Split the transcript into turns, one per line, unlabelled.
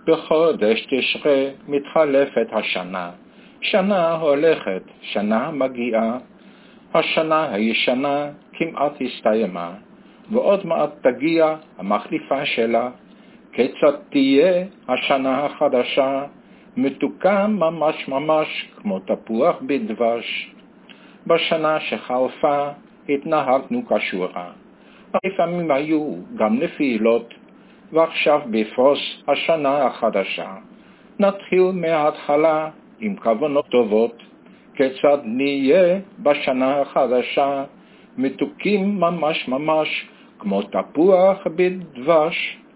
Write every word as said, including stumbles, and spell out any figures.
בחודש תשרי מתחלפת השנה, שנה הולכת, שנה מגיעה, השנה הישנה כמעט הסתיימה, ועוד מעט תגיע המחליפה שלה. כיצד תהיה השנה החדשה? מתוקה ממש ממש כמו תפוח בדבש. בשנה שחלפה התנהגנו כשורה, לפעמים היו גם נפילות, ועכשיו בפרוס השנה החדשה. נתחיל מההתחלה עם כוונות טובות, כיצד נהיה בשנה החדשה? מתוקים ממש ממש כמו תפוח בדבש.